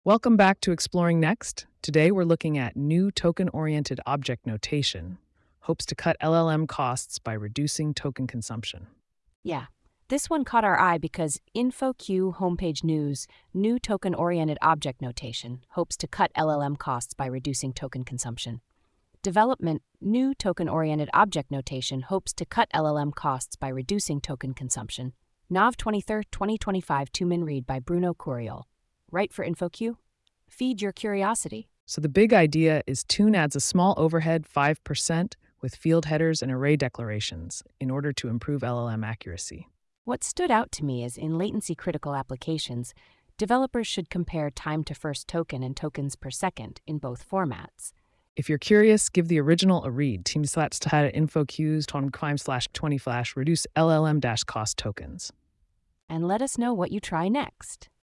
Welcome back to Exploring Next. Today we're looking at new token-oriented object notation, hopes to cut LLM costs by reducing token consumption. Yeah, this one caught our eye because InfoQ homepage news, new token-oriented object notation, hopes to cut LLM costs by reducing token consumption. Development, new token-oriented object notation hopes to cut LLM costs by reducing token consumption. Nov 23, 2025, two-min read by Bruno Curiel. Right for InfoQ? Feed your curiosity. So the big idea is Tune adds a small overhead 5% with field headers and array declarations in order to improve LLM accuracy. What stood out to me is in latency-critical applications, developers should compare time to first token and tokens per second in both formats. If you're curious, give the original a read. Teams that had InfoQ's tom/20 flash reduce LLM-cost tokens. And let us know what you try next.